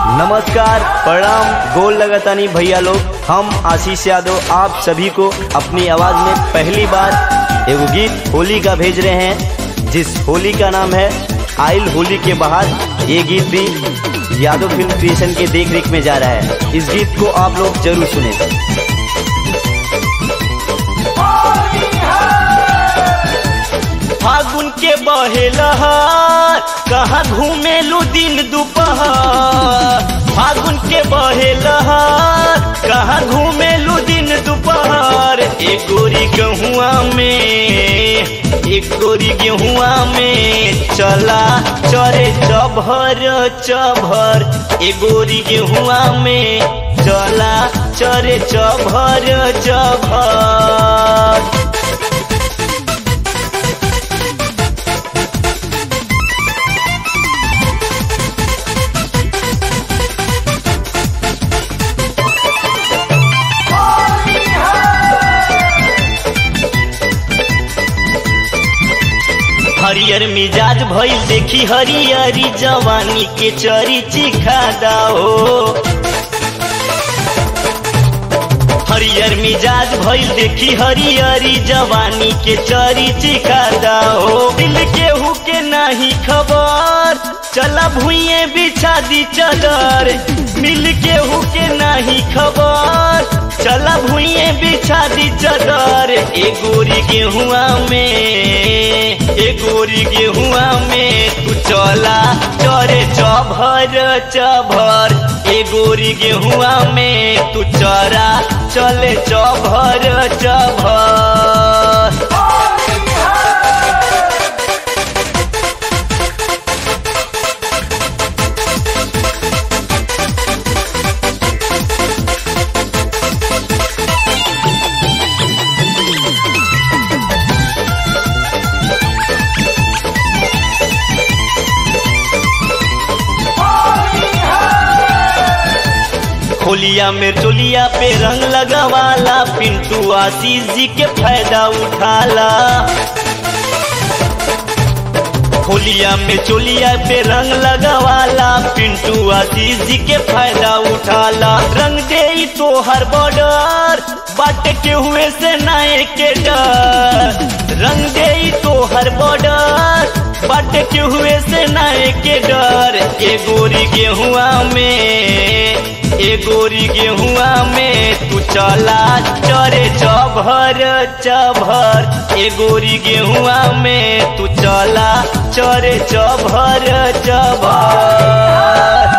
नमस्कार, प्रणाम, गोल लगतानी भैया लोग। हम आशीष यादव आप सभी को अपनी आवाज में पहली बार एगो गीत होली का भेज रहे हैं, जिस होली का नाम है आइल होली के बाहर। ये गीत भी यादव फिल्म क्रिएशन के देख रेख में जा रहा है। इस गीत को आप लोग जरूर सुने। फागुन के बहे लहर कहाँ घूमेलू दिन दोपहर। फागुन के बहे लहर कहाँ घूमेलू दिन दोपहर। एक गोरी गेहुआ में चला चरे चभर चभर। एक गोरी गेहुआ में चला चरे चभर चभर। हरियर मिजाज भइल देखी हरियरी जवानी के चरी चिखा दाओ। हरियर मिजाज भइल देखी हरियरी जवानी के चरी चिखा दाओ। दिल केहू के नहीं खबर चला भुइये बिछा दी चदर। मिल केहू के नहीं खबर चला भुइये बिछा दी चदर। एक गोरी गेहुआ में तू चला चरे चभर चभर। एक गोरी गेहुआ में तू चरा चले चभर चभर। होलिया में चोलिया पे रंग लगावाला, पिंटू आशीष जी के फायदा उठाला। होलिया में चोलिया पे रंग लगावाला, पिंटू आशीष जी के फायदा उठाला। रंग दे तो हर बॉर्डर बाट के हुए से नाए के डर। रंग दे तो हर बॉर्डर बाट के हुए से नाए के डर। एक गोरी गेहुआ में तू चला चरे चभर चभर। एक गोरी गेहुआ में तू चला चरे चभर चभर।